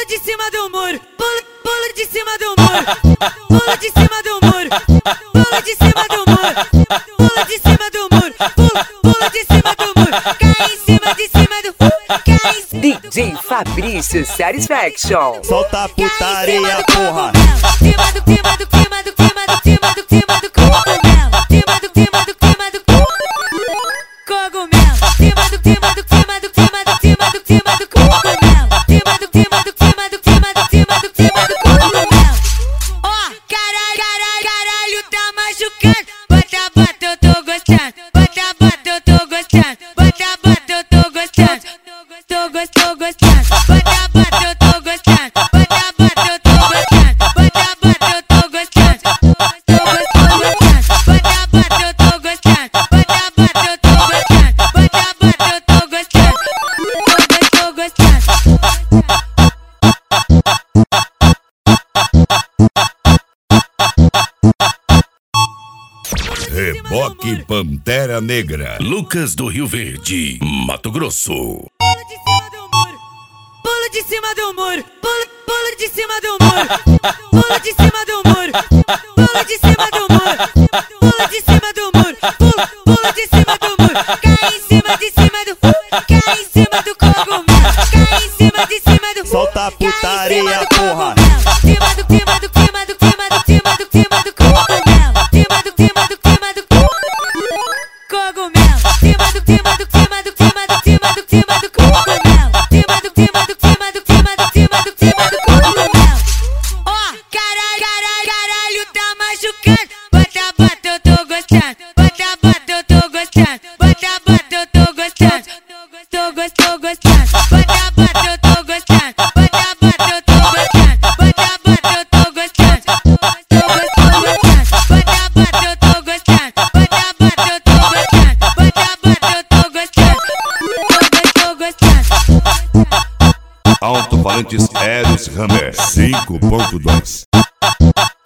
de cima do muro, pula de cima do muro, pula de cima do muro, pula de cima do muro, pula de cima do muro, pula de cima do muro, cai em cima de cima do cai em cima do DJ Fabrício Satisfaction. Solta a putaria, porra. Cima do cima do cima do cima do cima do cima do cogumelo, cima do cima do cima do cogumelo, cima do cima do cima do cima do cima do cima do cogumelo, cima do cima do cima do cima do cima do cima do cogumelo. Ó, caralho, tá machucando. Bota, eu tô gostando. Bota, eu tô gostando. Bota, eu tô gostando. Tô gostando. Bota, eu tô gostando. Bota, eu tô gostando. Bota, eu tô gostando. Tô gostando. Bota, eu tô gostando. Bota, eu tô gostando. Bota, eu tô gostando. Tô gostando. Reboque Pantera Negra, Lucas do Rio Verde, Mato Grosso. Pula de cima do muro, pula de cima do muro, pula de cima do muro, pula de cima do muro, pula de cima do muro, pula de cima do muro, cai em cima de cima do, cai em cima do cogumelo, cai em cima de cima do, solta a putaria, porra. Cima do cima do cima do cima do cima do cima do cogumelo, cima do cima do cima do cogumelo, cima do cima do cima do cima do cima do cima do cogumelo, cima do cima do cima do cima do cima do cima do cogumelo. Ó, caralho, tá machucando. Bota, eu tô gostando. Bota, eu tô gostando. Bota, eu tô gostando. Tô gostando. Bota, eu tô gostando. Bota, eu tô gostando. Bota, eu tô gostando. Tô gostando. Bota, eu tô gostando. Bota, eu tô gostando. Bota, eu tô gostando. Tô gostando. Alto-falantes Eros Hammer 5.2.